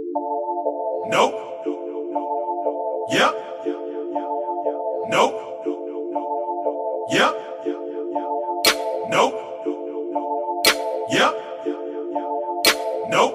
Nope. Yep. Nope. Yep. Nope. Yep. Nope.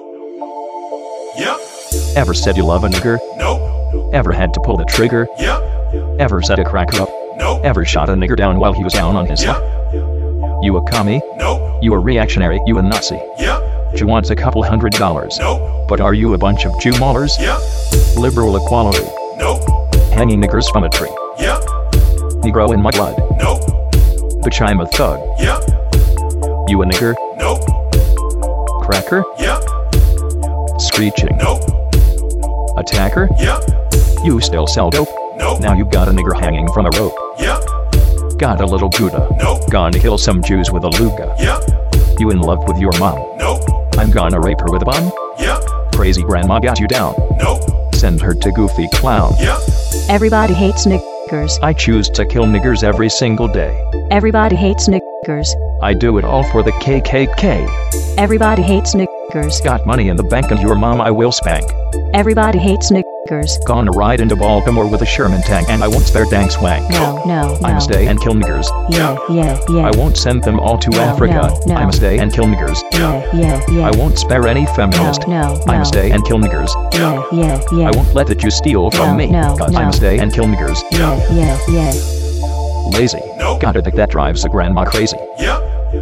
Yep. Ever said you love a nigger? Nope. Ever had to pull the trigger? Yep. Ever set a cracker up? Nope. Ever shot a nigger down while he was down on his Yep. luck? You a commie? Nope. You a reactionary? You a Nazi? Yep. You want a couple $100? Nope. But are you a bunch of Jew maulers? Yep. Liberal equality? Nope. Hanging niggers from a tree? Yep. Negro in my blood? Nope. Bitch, I'm a thug. Yep. You a nigger? Nope. Cracker? Yep. Screeching? Nope. Attacker? Yep. You still sell dope? Nope. Now you got a nigger hanging from a rope. Yep. Got a little Gouda? Nope. Gonna kill some Jews with a Luga? Yep. You in love with your mom? Nope. I'm gonna rape her with a bomb? Yep. Crazy grandma got you down? Nope. Send her to Goofy Clown. Yep. Everybody hates niggers. I choose to kill niggers every single day. Everybody hates niggers. I do it all for the KKK. Everybody hates niggers. Got money in the bank and your mom I will spank. Everybody hates niggers. Gonna ride into Baltimore with a Sherman tank and I won't spare dang swank. No. I'ma stay and kill niggers. Yeah. I won't send them all to Africa. no. I'ma stay and kill niggers. Yeah. I won't spare any feminist. No. I'ma stay and kill niggers. Yeah. I won't let the Jews steal from me. No. I'ma stay and kill niggers. Yeah. Lazy. Nope. Got a dick that drives a grandma crazy. Yep.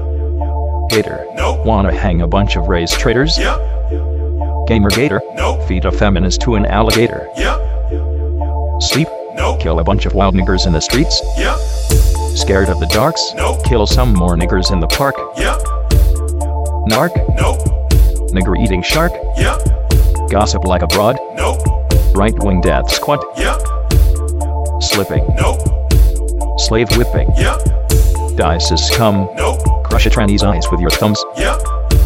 Hater. Nope. Wanna hang a bunch of race traitors? Yep. Gamer gator. Nope. Feed a feminist to an alligator. Yep. Sleep. Nope. Kill a bunch of wild niggers in the streets. Yep. Scared of the darks? Nope. Kill some more niggers in the park. Yep. Narc. Nope. Nigger eating shark. Yep. Gossip like a broad. Nope. Right wing death squad. Yep. Slipping. Nope. Slave whipping. Yep. Dice scum. Nope. Crush a tranny's eyes with your thumbs. Yep.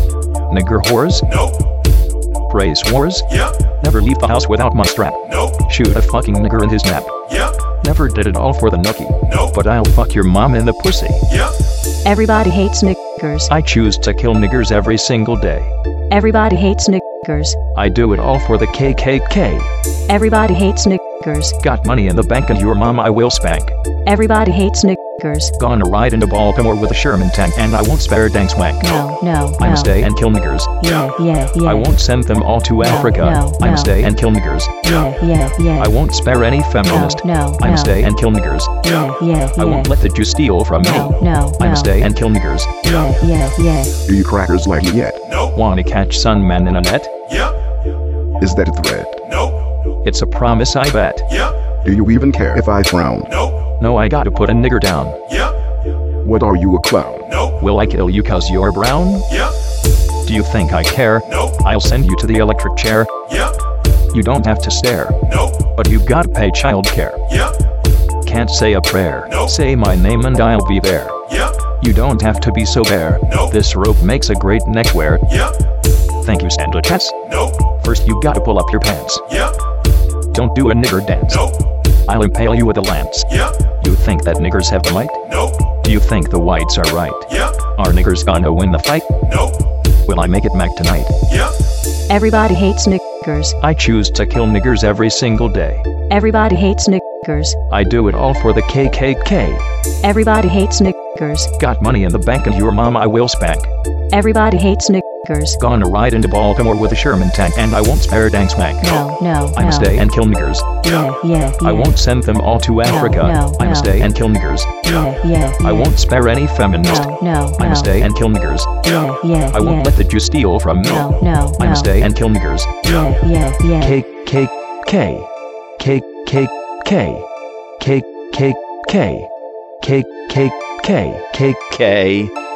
Nigger whores. Nope. Praise wars. Yep. Never leave the house without my strap. Nope. Shoot a fucking nigger in his nap. Yep. Never did it all for the nookie. Nope. But I'll fuck your mom in the pussy. Yep. Everybody hates niggers. I choose to kill niggers every single day. Everybody hates niggers. I do it all for the KKK. Everybody hates niggers. Got money in the bank and your mom I will spank. Everybody hates niggers. Gonna ride into Baltimore with a Sherman tank and I won't spare dang swank. No. I'ma stay and kill niggers. Yeah. I won't send them all to Africa. no. I'ma stay and kill niggers. Yeah. I won't spare any feminist. No. I'ma stay and kill niggers. Yeah. I won't let the Jews steal from me. No. I'ma stay and kill niggers. Yeah. Do you crackers like me yet? Nope. Wanna catch Sunman in a net? Yep. Is that a threat? Nope. It's a promise I bet. Yep. Do you even care if I frown? Nope. No, I gotta put a nigger down. Yep. What are you, a clown? Nope. Will I kill you cause you're brown? Yep. Do you think I care? Nope. I'll send you to the electric chair. Yep. You don't have to stare. Nope. But you gotta pay childcare. Yep. Can't say a prayer. Nope. Say my name and I'll be there. Yep. You don't have to be so bare. Nope. This rope makes a great neckwear. Yep. Thank you, Santa Cats. Nope. First you gotta pull up your pants. Yep. Don't do a nigger dance. Nope. I'll impale you with a lance. Yep. You think that niggers have the might? Nope. Do you think the whites are right? Yep. Are niggers gonna win the fight? Nope. Will I make it back tonight? Yep. Everybody hates niggers. I choose to kill niggers every single day. Everybody hates niggers. I do it all for the KKK. Everybody hates niggers. Got money in the bank and your mom I will spank. Everybody hates niggers. Gonna ride into Baltimore with a Sherman tank and I won't spare dang swank. No. I'ma stay and kill niggers. Yeah. I won't send them all to Africa. I'ma stay and kill niggers. Yeah. I won't spare any feminist. I'ma stay and kill niggers. Yeah. I won't let the Jews steal from me. No. I'ma stay and kill niggers. Yeah. KKK. KKK. KKK. KKK. KKK.